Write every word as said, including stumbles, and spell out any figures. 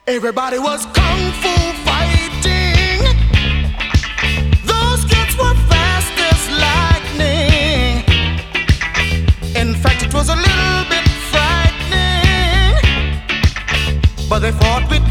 Everybody was kung fu fighting. Those kids were fast as lightning. In fact, it was a little bit frightening, but they fought with